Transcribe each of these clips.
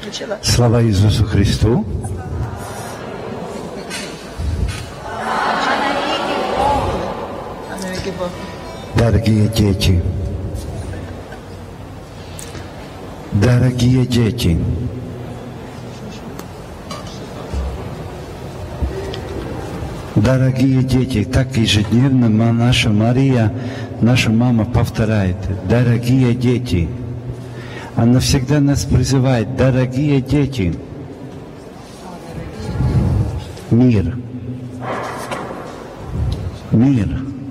Слава Иисусу Христу! Дорогие дети, дорогие дети, дорогие дети, так ежедневно наша Мария, наша мама повторяет: дорогие дети. Она всегда нас призывает: дорогие дети, мир, мир.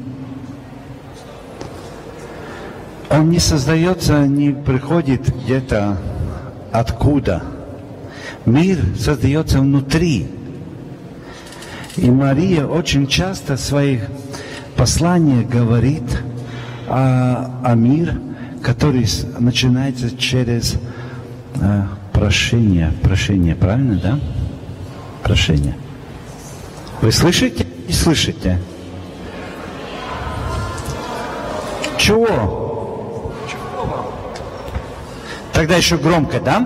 Он не создается, не приходит где-то откуда. Мир создается внутри. И Мария очень часто в своих посланиях говорит о мир, который начинается через прошение. Прошение, правильно, да? Прошение. Вы слышите? Не слышите? Чего? Тогда еще громко, да?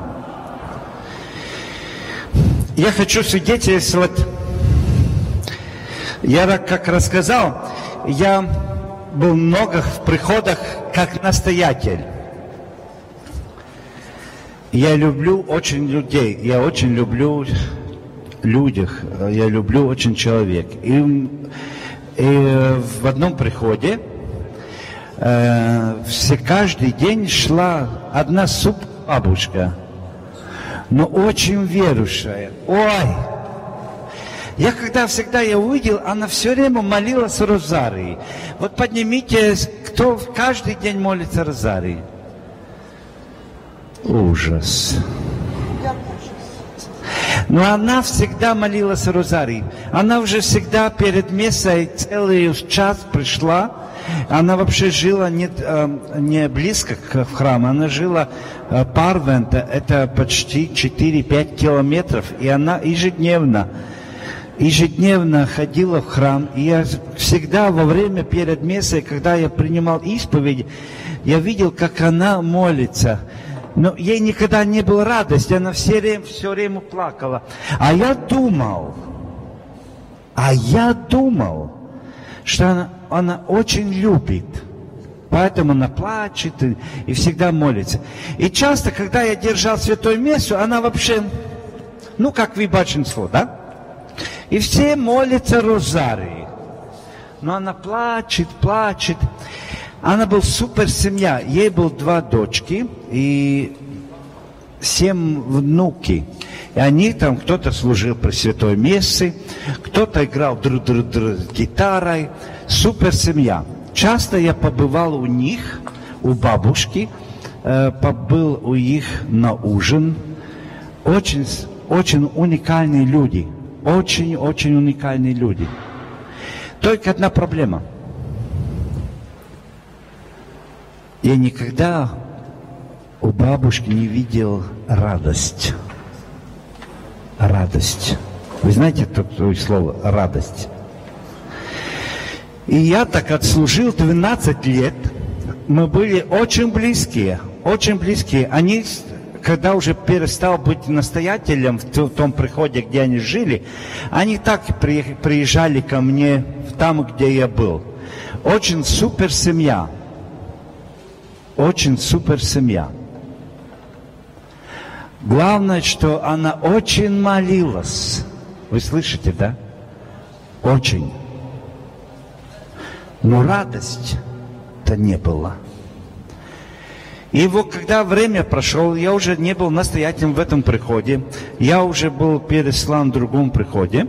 Я хочу свидетельствовать. Я как рассказал, я был много в приходах как настоятель. Я люблю очень людей, я очень люблю людях, я люблю очень человек. И в одном приходе каждый день шла одна бабушка, но очень верующая. Ой! Я всегда я увидел, она все время молилась розарий. Вот поднимите, кто каждый день молится розарий. Ужас. Но она всегда молилась розарий. Она уже всегда перед мессой целый час пришла. Она вообще жила не близко к храму, она жила Парвента, это почти 4-5 километров. И она ежедневно ходила в храм. И я всегда во время перед мессой, когда я принимал исповедь, я видел, как она молится. Но ей никогда не было радости, она все время плакала. А я думал, что она очень любит. Поэтому она плачет и всегда молится. И часто, когда я держал святую мессу, она вообще, как вы большинство, да? И все молятся розарий. Но она плачет. Она была супер семья. Ей было 2 дочки и 7 внуки. И они там, кто-то служил при святой мессе, кто-то играл гитарой. Супер семья. Часто я побывал у них, у бабушки, побыл у них на ужин. Очень, очень уникальные люди. Очень уникальные люди. Только одна проблема. Я никогда у бабушки не видел радость. Радость. Вы знаете такое слово «радость»? И я так отслужил 12 лет. Мы были очень близкие. Они, когда уже перестал быть настоятелем в том приходе, где они жили, они так приезжали ко мне там, где я был. Очень супер семья. Очень супер семья. Главное, что она очень молилась. Вы слышите, да? Очень. Но радости-то не было. И вот когда время прошло, я уже не был настоятелем в этом приходе. Я уже был переслан в другом приходе.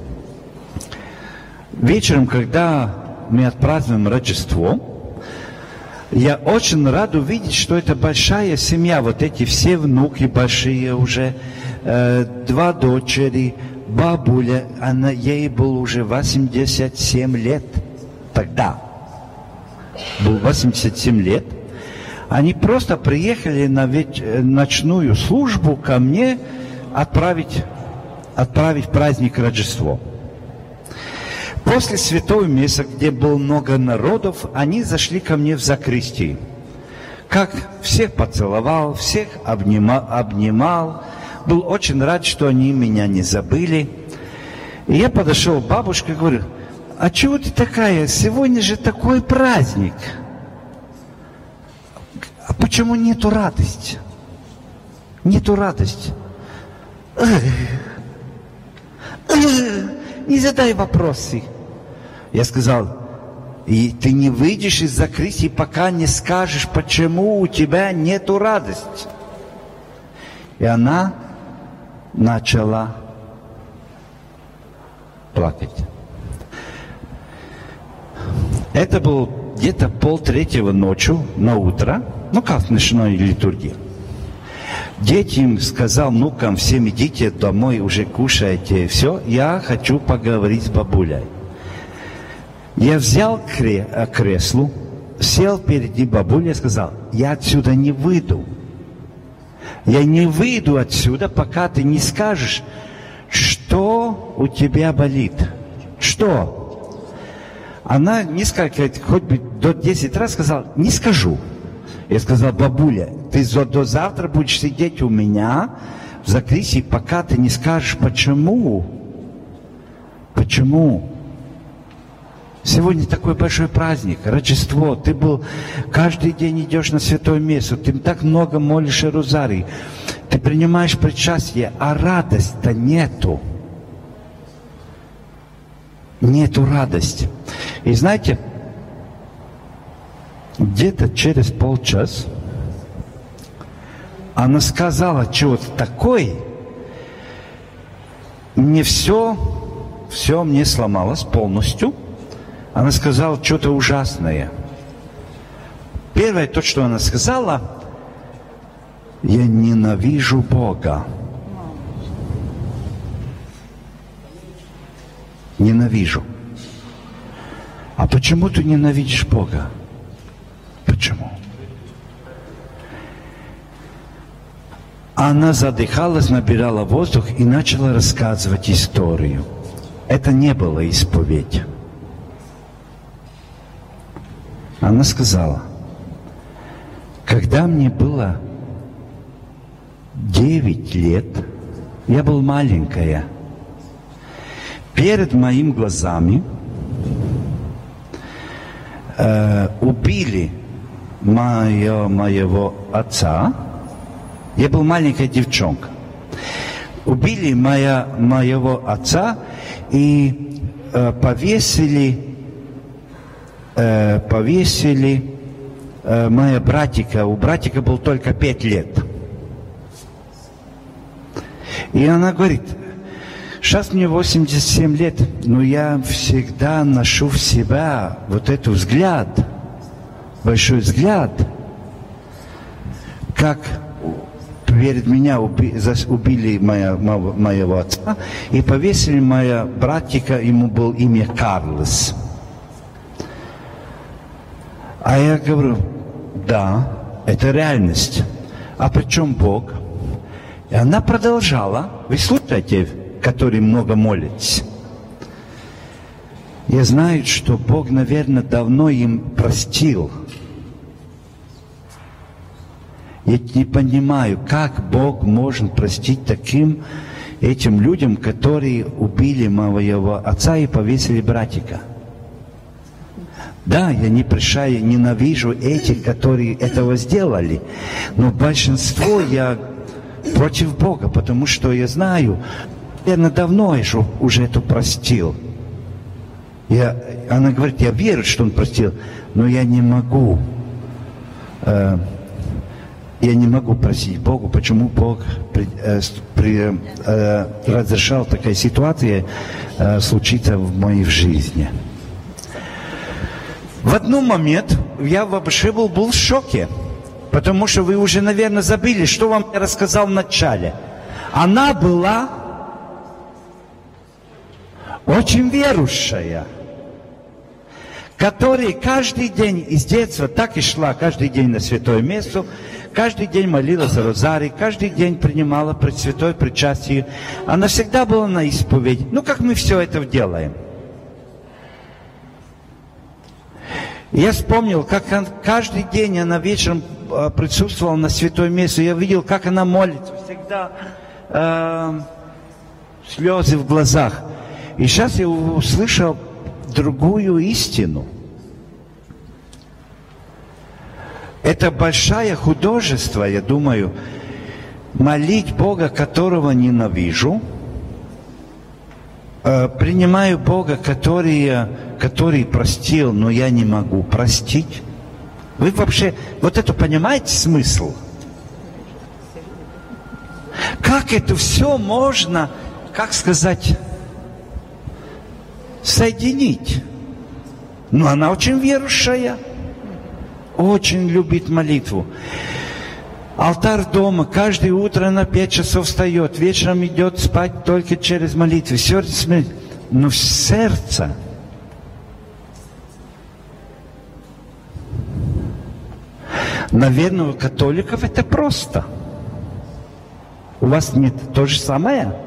Вечером, когда мы отпразднуем Рождество, я очень рад увидеть, что это большая семья. Вот эти все внуки большие уже, 2 дочери, бабуля, ей было уже 87 лет. Тогда был 87 лет. Они просто приехали на ночную службу ко мне отправить праздник Рождества. После святой мессы, где было много народов, они зашли ко мне в закрестии. как всех поцеловал, всех обнимал. Был очень рад, что они меня не забыли. И я подошел к бабушке и говорю: а чего ты такая? Сегодня же такой праздник. А почему нету радости? Нету радости. Не задай вопросы. Я сказал: и ты не выйдешь из закрытия, пока не скажешь, почему у тебя нету радости. И она начала плакать. Это было где-то 2:30 ночи на утро, как в ночной литургии. Детям сказал, внукам, всем идите домой, уже кушайте, все, я хочу поговорить с бабулей. Я взял кресло, сел перед бабулей и сказал: я отсюда не выйду. Я не выйду отсюда, пока ты не скажешь, что у тебя болит. Что? Она несколько, хоть бы до 10 раз сказала: не скажу. Я сказал: бабуля, ты до завтра будешь сидеть у меня в закрытии, пока ты не скажешь, почему. Почему? Сегодня такой большой праздник, Рождество. Ты каждый день идешь на святое место, ты так много молишь розарий, ты принимаешь причастие, а радость-то нету. Нету радости. И знаете, где-то через полчаса она сказала что-то такое, мне все мне сломалось полностью. Она сказала что-то ужасное. Первое, то, что она сказала: я ненавижу Бога. Ненавижу. А почему ты ненавидишь Бога? Почему? Она задыхалась, набирала воздух и начала рассказывать историю. Это не было исповедь. Она сказала: когда мне было 9 лет, я была маленькая, перед моими глазами убили моего отца. Я была маленькая девчонка. Убили моего отца и повесили моего братика. У братика было только 5 лет. И она говорит: сейчас мне 87 лет, но я всегда ношу в себя вот этот взгляд, большой взгляд, как перед меня убили моего отца и повесили моего братика, ему было имя Карлос. А я говорю: да, это реальность. А при чем Бог? И она продолжала. Вы слушаете, которые много молятся. Я знаю, что Бог, наверное, давно им простил. Я не понимаю, как Бог может простить этим людям, которые убили моего отца и повесили братика. Да, я не прощаю, ненавижу этих, которые этого сделали. Но большинство я против Бога, потому что я наверное, давно уже это простил. Она говорит: я верю, что Он простил, но я не могу. Я не могу просить Бога, почему Бог разрешал такая ситуация случиться в моей жизни. В один момент я вообще был в шоке, потому что вы уже, наверное, забыли, что вам я рассказал в начале. Она была очень верующая, которая каждый день из детства так и шла каждый день на святое место, каждый день молилась за розарий, каждый день принимала святое причастие. Она всегда была на исповеди. Как мы все это делаем. Я вспомнил, как каждый день она вечером присутствовал на святой мессе, я видел, как она молится, всегда слезы в глазах. И сейчас я услышал другую истину. Это большое художество, я думаю, молить Бога, которого ненавижу, принимаю Бога, который простил, но я не могу простить. Вы вообще вот это понимаете смысл? Как это все можно, как сказать, соединить? Ну, она очень верующая, очень любит молитву. Алтарь дома, каждое утро на 5 часов встает, вечером идет спать только через молитву. Но в сердце наверное, у католиков это просто. У вас нет то же самое?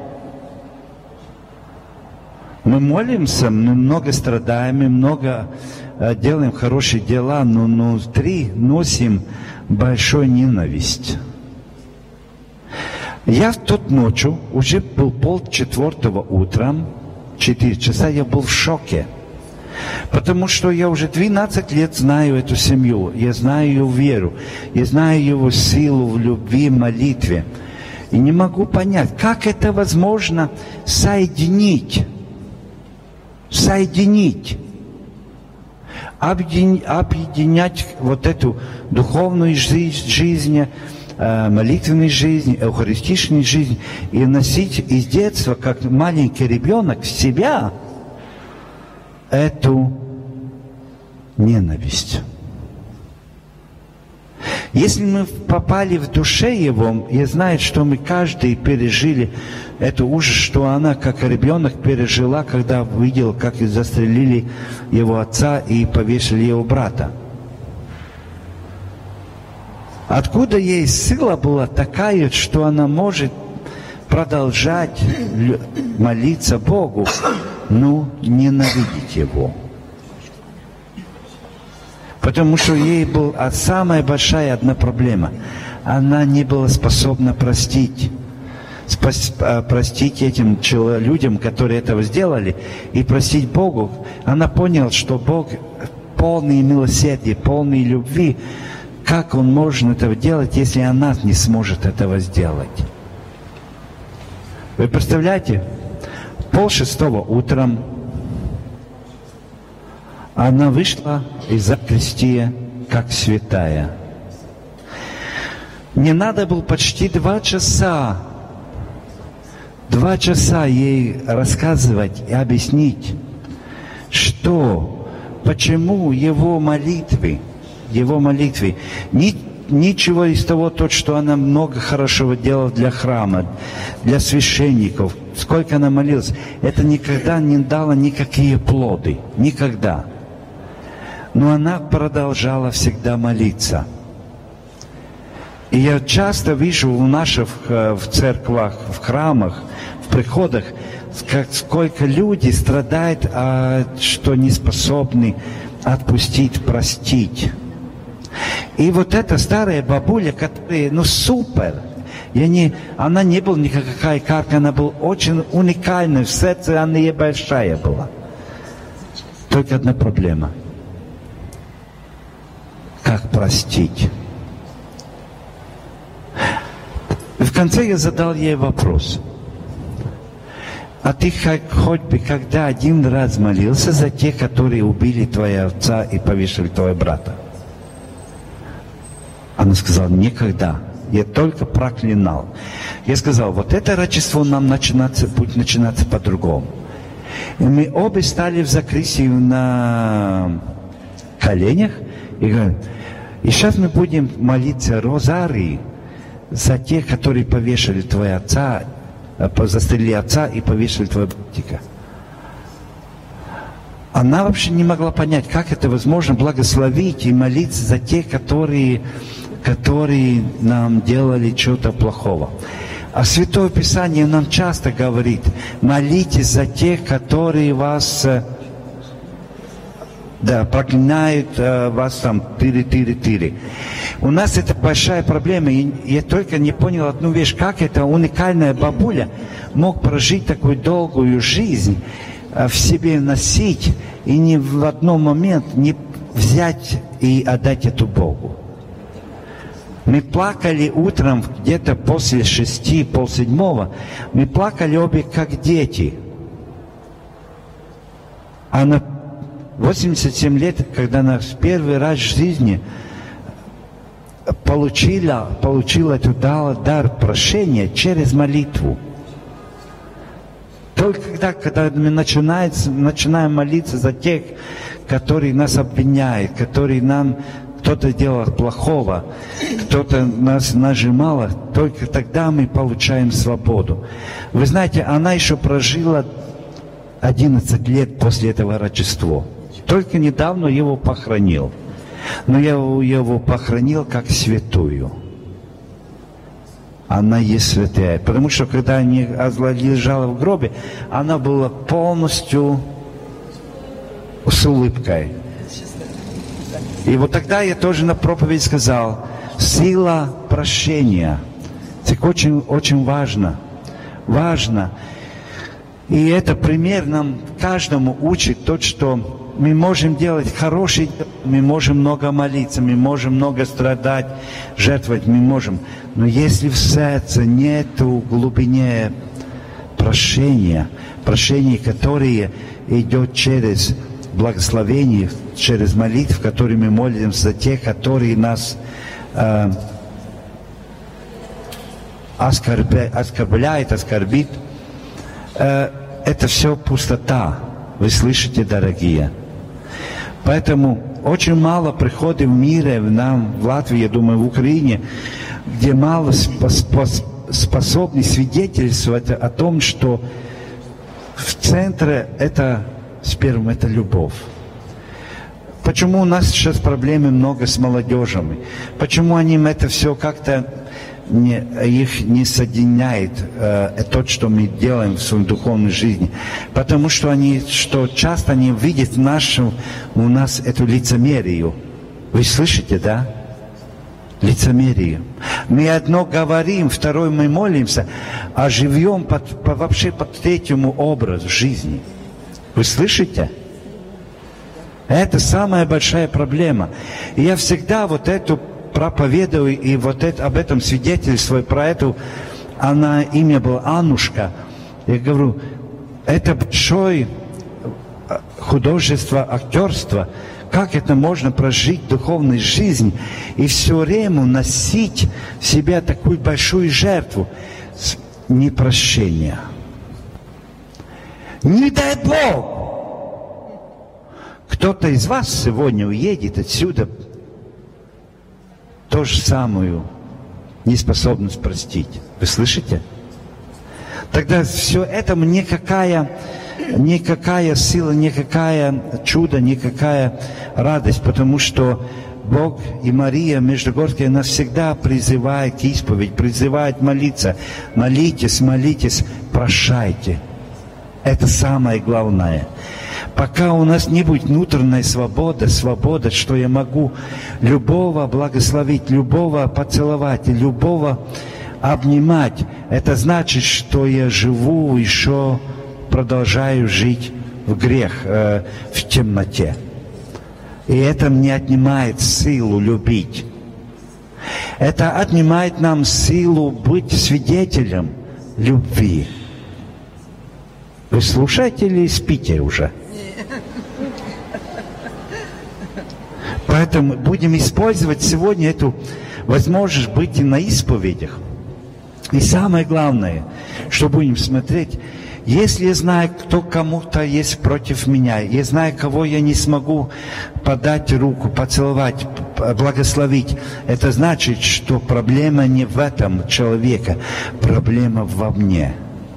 Мы молимся, мы много страдаем, мы много делаем хорошие дела, но внутри носим большую ненависть. Я в тот ночью, уже был 3:30 утра, 4 часа, я был в шоке. Потому что я уже 12 лет знаю эту семью, я знаю ее веру, я знаю его силу в любви, молитве. И не могу понять, как это возможно соединить, объединять вот эту духовную жизнь, молитвенную жизнь, эвхаристичную жизнь и носить из детства, как маленький ребенок, в себя эту ненависть. Если мы попали в душе его, я знаю, что мы каждый пережили это ужас, что она, как ребенок, пережила, когда видела, как застрелили его отца и повесили его брата. Откуда ей сила была такая, что она может продолжать молиться Богу, но ненавидеть его? Потому что ей была самая большая одна проблема. Она не была способна простить этим людям, которые этого сделали, и простить Богу. Она поняла, что Бог полный милосердия, полный любви. Как Он может этого делать, если она не сможет этого сделать? Вы представляете? 5:30 утром она вышла из закрестия как святая. Не надо было почти 2 часа. 2 часа ей рассказывать и объяснить, почему его молитвы, ничего из того, что она много хорошего делала для храма, для священников, сколько она молилась, это никогда не дало никакие плоды. Никогда. Но она продолжала всегда молиться. И я часто вижу в церквах, в храмах, в приходах, сколько люди страдают, что не способны отпустить, простить. И вот эта старая бабуля, которая, супер, она не была никакая карка, она была очень уникальная, в сердце она и большая была. Только одна проблема. Как простить? И в конце я задал ей вопрос. А ты хоть бы когда один раз молился за тех, которые убили твоего отца и повесили твоего брата? Она сказала, никогда. Я только проклинал. Я сказал, вот это Рождество нам будет начинаться по-другому. И мы обе стали в закрытии на коленях и говорим, и сейчас мы будем молиться розарий за тех, которые повешали твоего отца, застрелили отца и повесили твоего братика. Она вообще не могла понять, как это возможно благословить и молиться за тех, которые нам делали что-то плохого. А Святое Писание нам часто говорит, молитесь за тех, которые вас проклинают, вас там тыры. У нас это большая проблема. И я только не понял одну вещь, как эта уникальная бабуля мог прожить такую долгую жизнь, в себе носить, и ни в один момент не взять и отдать эту Богу. Мы плакали утром, где-то после 6, 6:30, мы плакали обе как дети. Она 87 лет, когда она в первый раз в жизни получила эту дар прощения через молитву. Только когда мы начинаем молиться за тех, которые нас обвиняют, которые нам кто-то делал плохого, кто-то нас нажимал, только тогда мы получаем свободу. Вы знаете, она еще прожила 11 лет после этого Рождества. Только недавно его похоронил. Но я его похоронил как святую. Она есть святая. Потому что когда она лежала в гробе, она была полностью с улыбкой. И вот тогда я тоже на проповедь сказал, сила прощения. Это очень, очень важно. Важно. И это пример нам каждому учит то, что мы можем делать хороший, мы можем много молиться, мы можем много страдать, жертвовать, мы можем. Но если в сердце нету глубине прощения, которое идет через благословение, через молитву, которой мы молимся за тех, которые нас оскорбляют, оскорбит, это все пустота. Вы слышите, дорогие? Поэтому очень мало приходит в мире, нам, в Латвии, я думаю, в Украине, где мало способны свидетельствовать о том, что в центре это, сперва, это любовь. Почему у нас сейчас проблемы много с молодежью? Почему они это все как-то их не соединяет то, что мы делаем в своей духовной жизни? Потому что часто они видят у нас эту лицемерию. Вы слышите, да? Лицемерие. Мы одно говорим, второе мы молимся, а живем вообще по третьему образу жизни. Вы слышите? Это самая большая проблема. И я всегда вот эту проповедую и об этом свидетельствую, про эту, имя было Аннушка. Я говорю, это большое художество, актерство. Как это можно прожить духовную жизнь и все время носить в себе такую большую жертву непрощения? Не дай Бог! Кто-то из вас сегодня уедет отсюда ту же самую неспособность простить. Вы слышите? Тогда все это никакая сила, никакая чудо, никакая радость, потому что Бог и Мария Междугорская нас всегда призывает к исповеди, призывает молиться. Молитесь, молитесь, прощайте. Это самое главное. Пока у нас не будет внутренняя свобода, что я могу любого благословить, любого поцеловать, любого обнимать, это значит, что я живу, еще продолжаю жить в грех, в темноте. И это мне отнимает силу любить. Это отнимает нам силу быть свидетелем любви. Вы слушаете или спите уже? Поэтому будем использовать сегодня эту возможность быть на исповедях. И самое главное, что будем смотреть, если я знаю, кто кому-то есть против меня, я знаю, кого я не смогу подать руку, поцеловать, благословить, это значит, что проблема не в этом человеке, проблема во мне.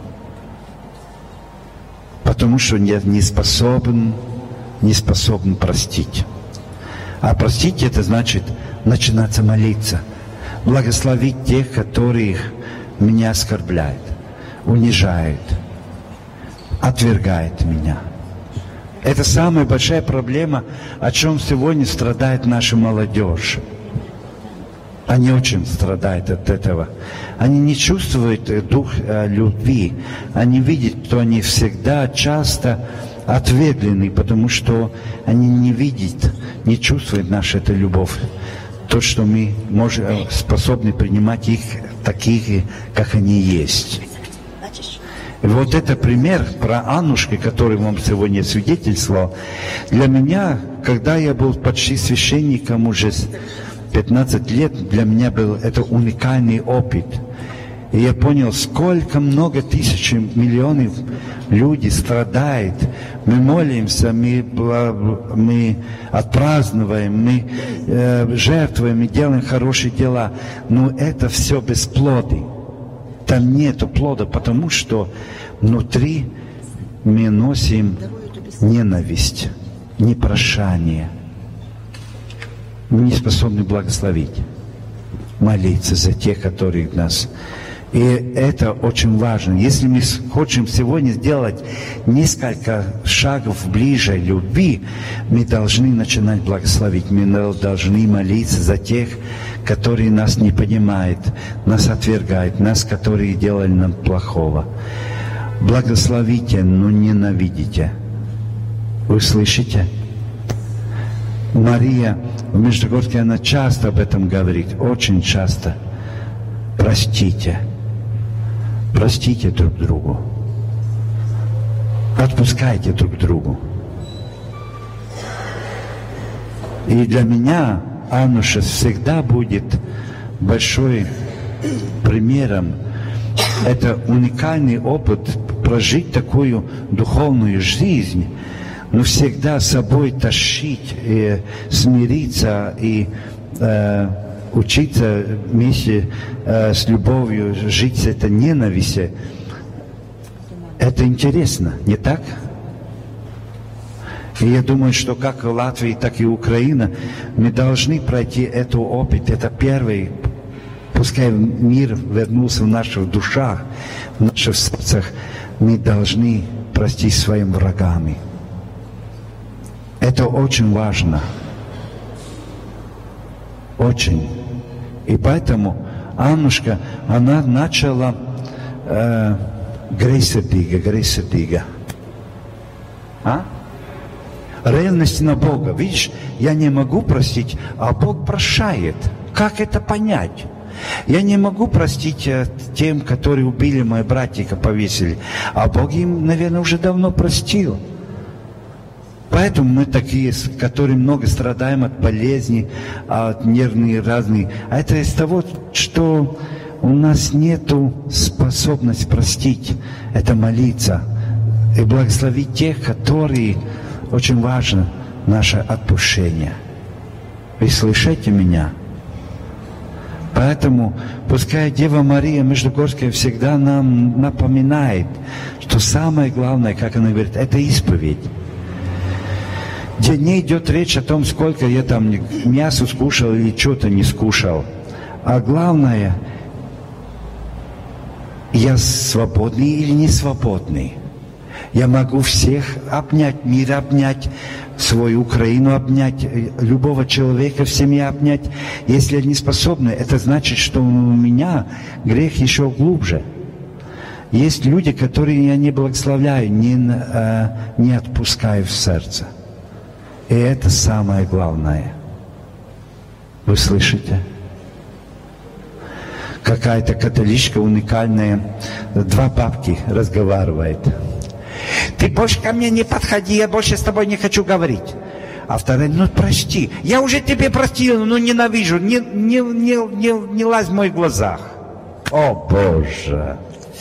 Потому что я не способен простить. А простить это значит начинаться молиться, благословить тех, которые меня оскорбляют, унижают, отвергают меня. Это самая большая проблема, о чем сегодня страдает наша молодежь. Они очень страдают от этого. Они не чувствуют дух любви. Они видят, что они всегда, часто отвергнены, потому что они не видят, не чувствуют нашу эту любовь. То, что мы способны принимать их таких, как они есть. И вот это пример про Аннушку, который вам сегодня свидетельствовал. Для меня, когда я был почти священником уже 15 лет, для меня был это уникальный опыт. И я понял, сколько много тысяч, миллионов людей страдает. Мы молимся, мы отпразднуем, мы жертвуем, мы делаем хорошие дела. Но это все бесплодие. Там нету плода, потому что внутри мы носим ненависть, непрошание. Мы не способны благословить, молиться за тех, которые нас. И это очень важно. Если мы хотим сегодня сделать несколько шагов ближе любви, мы должны начинать благословить. Мы должны молиться за тех, которые нас не понимают, нас отвергают, нас, которые делали нам плохого. Благословите, но ненавидите. Вы слышите? Мария в Междугорске, она часто об этом говорит, очень часто. Простите. Простите друг другу. Отпускайте друг другу. И для меня Аннуша всегда будет большой примером. Это уникальный опыт прожить такую духовную жизнь, но всегда с собой тащить, и смириться и учиться вместе с любовью, жить с этой ненавистью. Это интересно, не так? И я думаю, что как в Латвии, так и Украина, мы должны пройти этот опыт. Это первый, пускай мир вернулся в наших душах, в наших сердцах, мы должны простить своим врагами. Это очень важно. Очень. И поэтому Аннушка, она начала грейсердига. Ревность на Бога. Видишь, я не могу простить, а Бог прощает. Как это понять? Я не могу простить тем, которые убили моих братьев, повесили. А Бог им, наверное, уже давно простил. Поэтому мы такие, которые много страдаем от болезней, от нервных разных. А это из того, что у нас нету способности простить. Это молиться и благословить тех, которые... Очень важно наше отпущение. Вы слышите меня? Поэтому пускай Дева Мария Междугорская всегда нам напоминает, что самое главное, как она говорит, это исповедь. Где не идет речь о том, сколько я там мясо скушал или что-то не скушал. А главное, я свободный или не свободный. Я могу всех обнять, мир обнять, свою Украину обнять, любого человека в семье обнять. Если я не способен, это значит, что у меня грех еще глубже. Есть люди, которые я не благословляю, не отпускаю в сердце. И это самое главное. Вы слышите? Какая-то католичка уникальная, два бабки разговаривает. Ты больше ко мне не подходи, я больше с тобой не хочу говорить. А вторая, ну прости, я уже тебе простил, но ненавижу, не лазь в моих глазах. О Боже!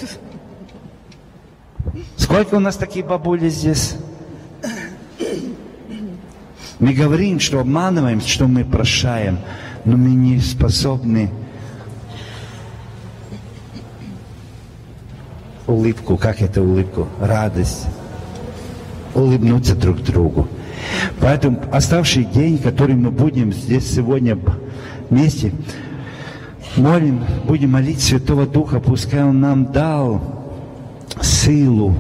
Сколько у нас таких бабули здесь? Мы говорим, что обманываем, что мы прощаем, но мы не способны улыбку, как это улыбку? Радость. Улыбнуться друг другу. Поэтому оставший день, который мы будем здесь сегодня вместе, будем молить Святого Духа, пускай Он нам дал силу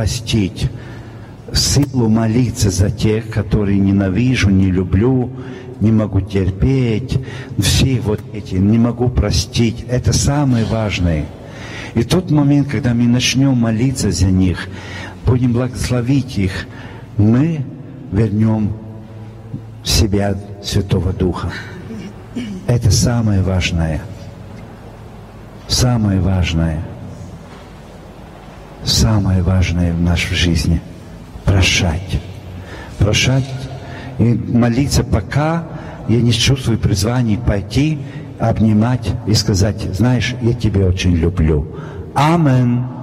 простить, силу молиться за тех, которые ненавижу, не люблю, не могу терпеть, все вот эти, не могу простить. Это самое важное. И тот момент, когда мы начнем молиться за них, будем благословить их, мы вернем в себя Святого Духа. Это самое важное. Самое важное. Самое важное в нашей жизни. Прощать. Прощать и молиться, пока я не чувствую призвания пойти, обнимать и сказать: знаешь, я тебя очень люблю. Амен.